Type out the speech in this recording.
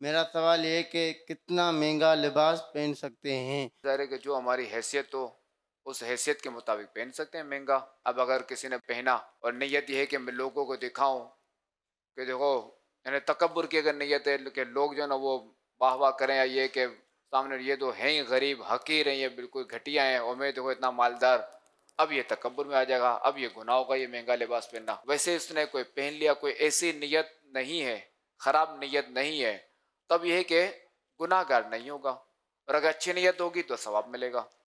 मेरा सवाल ये है कि कितना महँगा लिबास पहन सकते हैं? ज़ाहिर है कि जो हमारी हैसियत हो, उस हैसियत के मुताबिक पहन सकते हैं महँगा। अब अगर किसी ने पहना और नीयत ये है कि मैं लोगों को दिखाऊँ कि देखो, यानी तकब्बुर की अगर नीयत है कि लोग जो है ना वो वाह-वाह करें, या ये कि सामने ये तो हैं ही गरीब, हक़ीर हैं, ये बिल्कुल घटिया हैं और मैं देखो इतना मालदार, अब ये तकब्बुर में आ जाएगा, अब ये गुनाह होगा ये महँगा लिबास पहनना। वैसे इसने कोई पहन लिया, कोई ऐसी नीयत नहीं है, ख़राब नीयत नहीं है, तब ये है कि गुनाहगार नहीं होगा, और अगर अच्छी नीयत होगी तो सवाब मिलेगा।